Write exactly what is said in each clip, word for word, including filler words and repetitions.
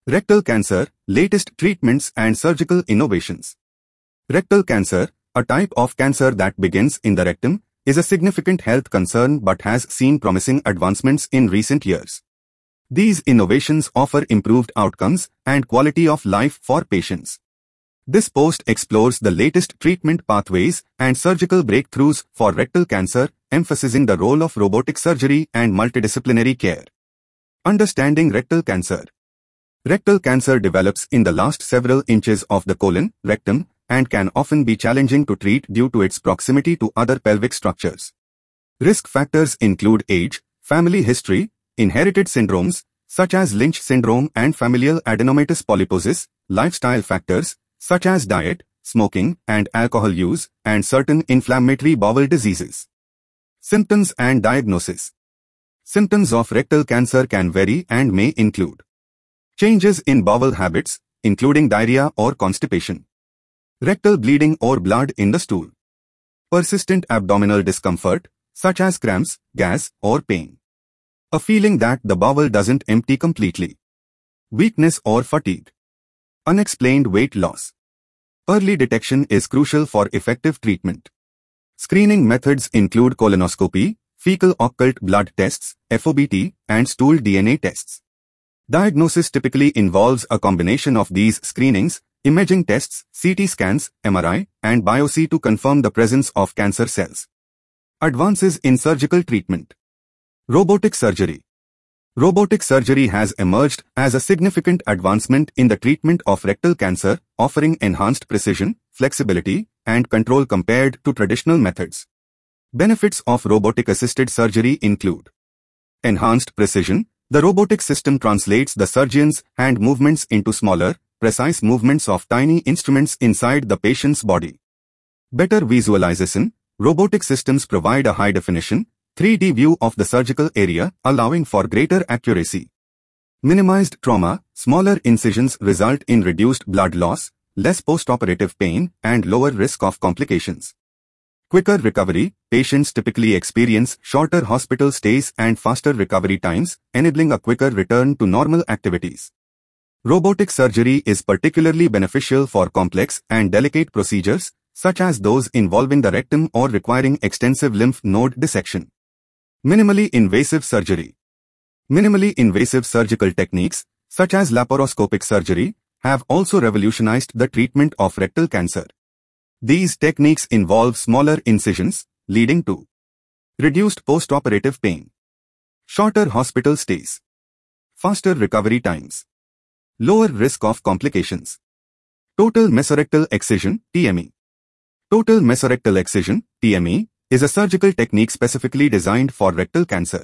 Rectal cancer, latest treatments and surgical innovations. Rectal cancer, a type of cancer that begins in the rectum, is a significant health concern but has seen promising advancements in recent years. These innovations offer improved outcomes and quality of life for patients. This post explores the latest treatment pathways and surgical breakthroughs for rectal cancer, emphasizing the role of robotic surgery and multidisciplinary care. Understanding rectal cancer. Rectal cancer develops in the last several inches of the colon, rectum, and can often be challenging to treat due to its proximity to other pelvic structures. Risk factors include age, family history, inherited syndromes, such as Lynch syndrome and familial adenomatous polyposis, lifestyle factors, such as diet, smoking, and alcohol use, and certain inflammatory bowel diseases. Symptoms and diagnosis. Symptoms of rectal cancer can vary and may include changes in bowel habits, including diarrhea or constipation, rectal bleeding or blood in the stool, persistent abdominal discomfort, such as cramps, gas, or pain, a feeling that the bowel doesn't empty completely, weakness or fatigue, unexplained weight loss. Early detection is crucial for effective treatment. Screening methods include colonoscopy, fecal occult blood tests, F O B T, and stool D N A tests. Diagnosis typically involves a combination of these screenings, imaging tests, C T scans, M R I, and biopsy to confirm the presence of cancer cells. Advances in surgical treatment. Robotic surgery. Robotic surgery has emerged as a significant advancement in the treatment of rectal cancer, offering enhanced precision, flexibility, and control compared to traditional methods. Benefits of robotic-assisted surgery include enhanced precision. The robotic system translates the surgeon's hand movements into smaller, precise movements of tiny instruments inside the patient's body. Better visualization. Robotic systems provide a high-definition, three D view of the surgical area, allowing for greater accuracy. Minimized trauma. Smaller incisions result in reduced blood loss, less post-operative pain, and lower risk of complications. Quicker recovery. Patients typically experience shorter hospital stays and faster recovery times, enabling a quicker return to normal activities. Robotic surgery is particularly beneficial for complex and delicate procedures, such as those involving the rectum or requiring extensive lymph node dissection. Minimally invasive surgery. Minimally invasive surgical techniques, such as laparoscopic surgery, have also revolutionized the treatment of rectal cancer. These techniques involve smaller incisions, leading to reduced post-operative pain, shorter hospital stays, faster recovery times, lower risk of complications. Total mesorectal excision, T M E. Total mesorectal excision, T M E, is a surgical technique specifically designed for rectal cancer.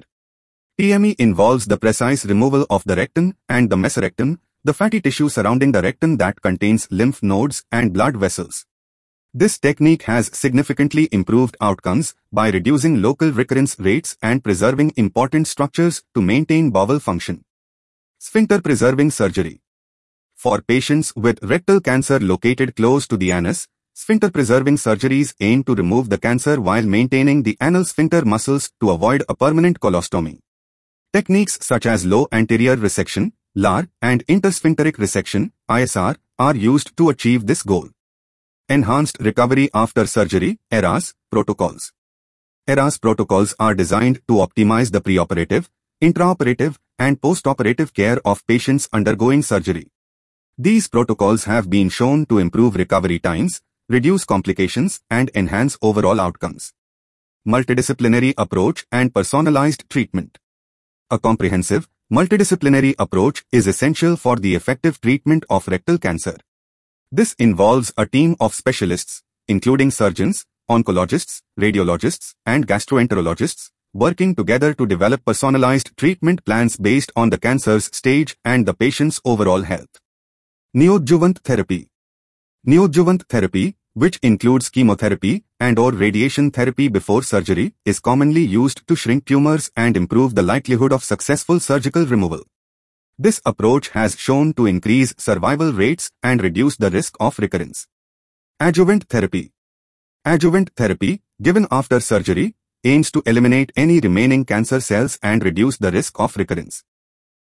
T M E involves the precise removal of the rectum and the mesorectum, the fatty tissue surrounding the rectum that contains lymph nodes and blood vessels. This technique has significantly improved outcomes by reducing local recurrence rates and preserving important structures to maintain bowel function. Sphincter-preserving surgery. For patients with rectal cancer located close to the anus, sphincter-preserving surgeries aim to remove the cancer while maintaining the anal sphincter muscles to avoid a permanent colostomy. Techniques such as low anterior resection, L A R, and intersphincteric resection, I S R, are used to achieve this goal. Enhanced recovery after surgery, E R A S, protocols. E R A S protocols are designed to optimize the preoperative, intraoperative, and postoperative care of patients undergoing surgery. These protocols have been shown to improve recovery times, reduce complications, and enhance overall outcomes. Multidisciplinary approach and personalized treatment. A comprehensive, multidisciplinary approach is essential for the effective treatment of rectal cancer. This involves a team of specialists, including surgeons, oncologists, radiologists, and gastroenterologists, working together to develop personalized treatment plans based on the cancer's stage and the patient's overall health. Neoadjuvant therapy. Neoadjuvant therapy, which includes chemotherapy and or radiation therapy before surgery, is commonly used to shrink tumors and improve the likelihood of successful surgical removal. This approach has shown to increase survival rates and reduce the risk of recurrence. Adjuvant therapy. Adjuvant therapy, given after surgery, aims to eliminate any remaining cancer cells and reduce the risk of recurrence.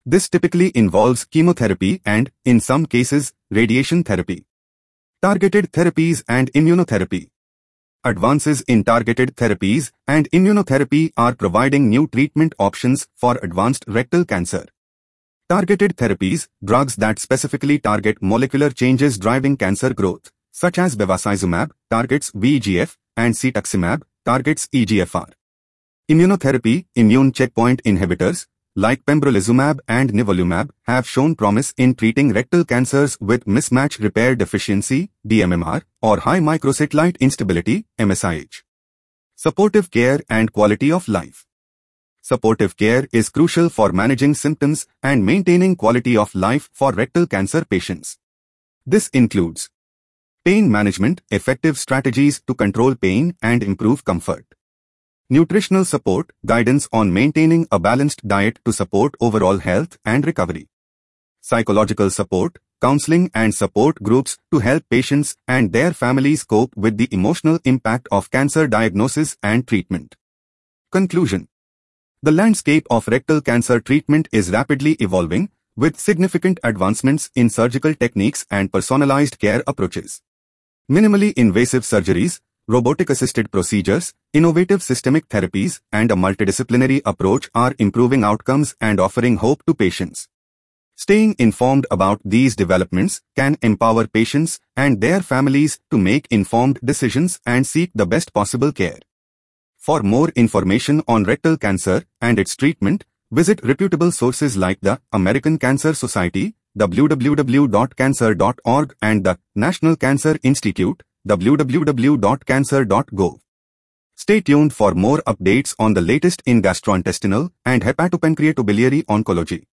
This typically involves chemotherapy and, in some cases, radiation therapy, targeted therapies and immunotherapy. Advances in targeted therapies and immunotherapy are providing new treatment options for advanced rectal cancer. Targeted therapies, drugs that specifically target molecular changes driving cancer growth, such as bevacizumab, targets V E G F, and cetuximab, targets E G F R. Immunotherapy, immune checkpoint inhibitors, like pembrolizumab and nivolumab, have shown promise in treating rectal cancers with mismatch repair deficiency, D M M R, or high microsatellite instability, M S I H. Supportive care and quality of life. Supportive care is crucial for managing symptoms and maintaining quality of life for rectal cancer patients. This includes pain management, effective strategies to control pain and improve comfort. Nutritional support, guidance on maintaining a balanced diet to support overall health and recovery. Psychological support, counseling and support groups to help patients and their families cope with the emotional impact of cancer diagnosis and treatment. Conclusion. The landscape of rectal cancer treatment is rapidly evolving, with significant advancements in surgical techniques and personalized care approaches. Minimally invasive surgeries, robotic-assisted procedures, innovative systemic therapies, and a multidisciplinary approach are improving outcomes and offering hope to patients. Staying informed about these developments can empower patients and their families to make informed decisions and seek the best possible care. For more information on rectal cancer and its treatment, visit reputable sources like the American Cancer Society, w w w dot cancer dot org, and the National Cancer Institute, w w w dot cancer dot gov. Stay tuned for more updates on the latest in gastrointestinal and hepatopancreatobiliary oncology.